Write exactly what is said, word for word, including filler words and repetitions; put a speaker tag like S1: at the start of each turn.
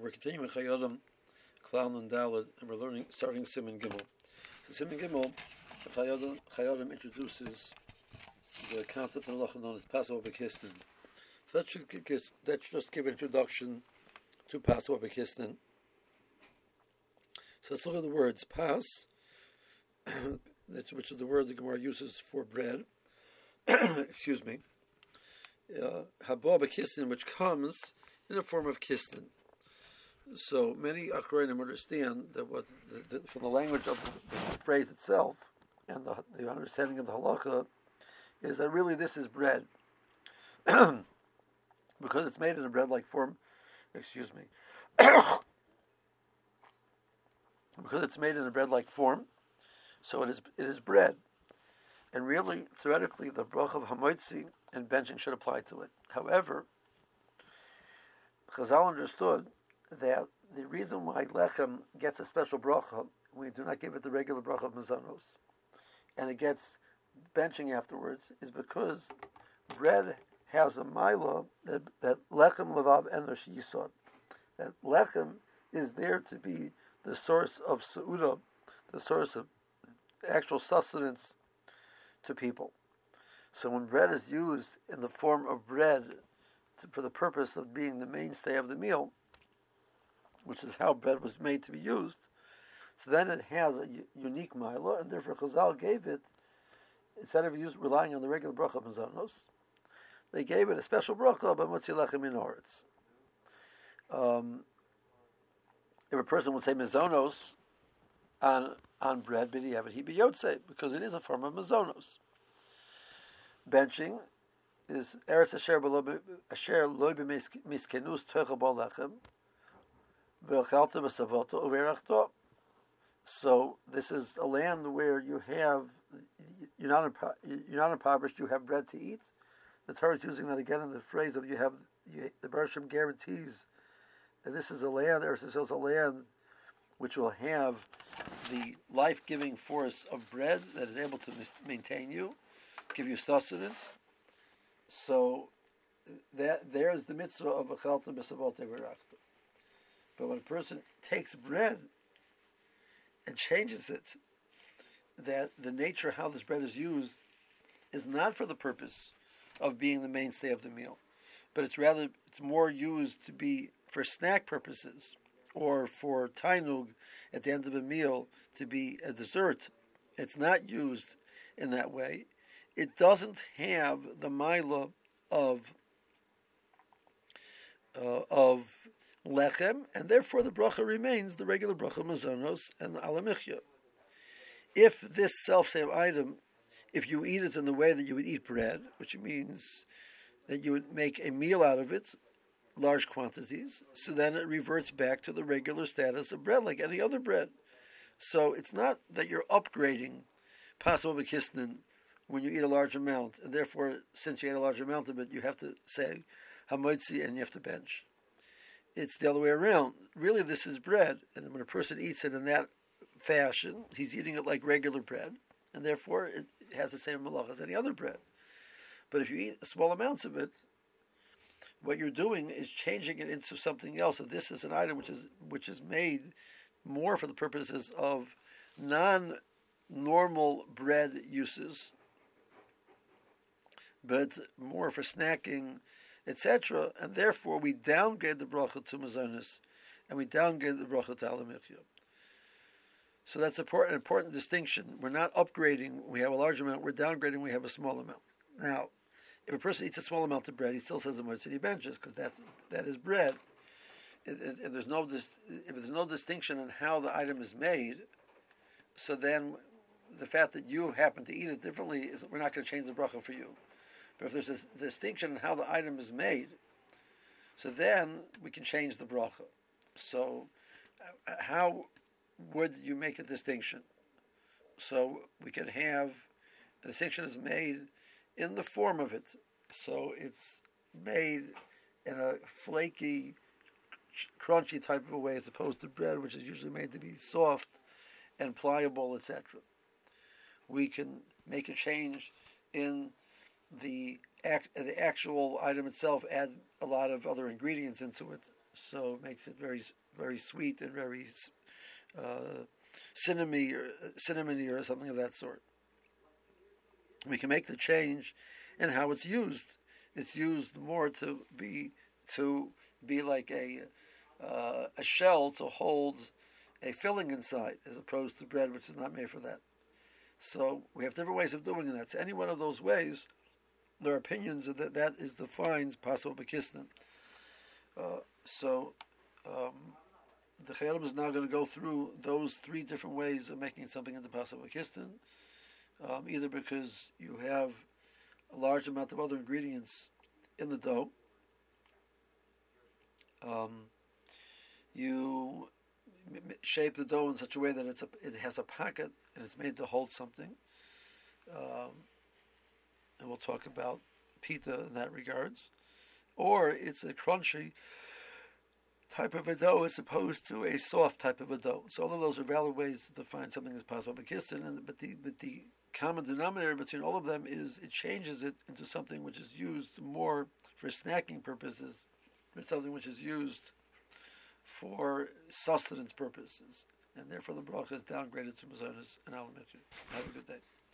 S1: we're continuing Chayodam, Klal and Daled, and we're learning, starting Siman Gimel. So Siman Gimel, Chayodam, Chayodam introduces the concept in halacha known as Passover B'Kisnin. So that should, that should just give an introduction to Passover B'Kisnin. So let's look at the words Pas, which is the word the Gemara uses for bread. Excuse me. Haba B'Kisnin, which comes in the form of kisnin. So many Achronim understand that what the, the, from the language of the, the phrase itself and the, the understanding of the halacha is that really this is bread. Because it's made in a bread-like form, excuse me, because it's made in a bread-like form, so it is it is bread. And really, theoretically, the bracha of hamoitzi and benching should apply to it. However, Chazal understood that the reason why lechem gets a special bracha, we do not give it the regular bracha of mazonos, and it gets benching afterwards, is because bread has a mila that, that lechem levav enosh yisod. That lechem is there to be the source of seudah, the source of actual sustenance to people. So when bread is used in the form of bread to, for the purpose of being the mainstay of the meal, which is how bread was made to be used, so then it has a u- unique mila, and therefore Chazal gave it, instead of use, relying on the regular bracha of mazonos, they gave it a special bracha by motzi lechem in oretz. Um, if a person would say mazonos on on bread, but he have it, he'd be yotze, because it is a form of mazonos. Benching is eretz asher asher loy b'miskenus toicha bo lechem v'chalta b'savoto uverachto. So this is a land where you have you're not you're not impoverished. You have bread to eat. The Torah is using that again in the phrase of you have you, the Bereshim guarantees that this is a land. Eretz Yisrael is a land which will have the life-giving force of bread that is able to maintain you, give you sustenance. So that there is the mitzvah of achalta b'savote v'rachta. But when a person takes bread and changes it, that the nature of how this bread is used is not for the purpose of being the mainstay of the meal, but it's rather it's more used to be for snack purposes or for tainug at the end of a meal to be a dessert. It's not used in that way. It doesn't have the mila of uh, of lechem, and therefore the bracha remains the regular bracha mazonos and alamichya. If this self-same item, if you eat it in the way that you would eat bread, which means that you would make a meal out of it, large quantities, so then it reverts back to the regular status of bread, like any other bread. So it's not that you're upgrading Passover B'Kisnin when you eat a large amount, and therefore, since you ate a large amount of it, you have to say hamoitzi and you have to bench. It's the other way around. Really, this is bread, and when a person eats it in that fashion, he's eating it like regular bread, and therefore it has the same malach as any other bread. But if you eat small amounts of it, what you're doing is changing it into something else. And this is an item which is which is made more for the purposes of non-normal bread uses, but more for snacking, et cetera. And therefore, we downgrade the bracha to mazonos, and we downgrade the bracha to alamichya. So that's important, an important distinction. We're not upgrading. We have a large amount. We're downgrading. We have a small amount. Now, if a person eats a small amount of bread, he still says the motzei he benches because that's that is bread. If, if there's no dis, if there's no distinction in how the item is made, so then the fact that you happen to eat it differently is we're not going to change the bracha for you. But if there's a distinction in how the item is made, so then we can change the bracha. So uh, how would you make a distinction? So we can have the distinction is made in the form of it. So it's made in a flaky, crunchy type of a way as opposed to bread, which is usually made to be soft and pliable, et cetera. We can make a change in the act, the actual item itself, add a lot of other ingredients into it, so it makes it very very sweet and very uh, cinnamony or cinnamony or something of that sort. We can make the change in how it's used. It's used more to be to be like a uh, a shell to hold a filling inside, as opposed to bread, which is not made for that. So we have different ways of doing that. So any one of those ways, there are opinions that that is defines possible bekistan. Uh, so um, the Chayyim is now going to go through those three different ways of making something into possible bekistan, um, either because you have a large amount of other ingredients in the dough, um, you shape the dough in such a way that it's a, it has a pocket and it's made to hold something. Um, and we'll talk about pita in that regards. Or it's a crunchy type of a dough as opposed to a soft type of a dough. So all of those are valid ways to define something as possible bekistan, and but the but the common denominator between all of them is it changes it into something which is used more for snacking purposes, or something which is used for sustenance purposes, and therefore the bracha is downgraded to mazonos and alamikri. Have a good day.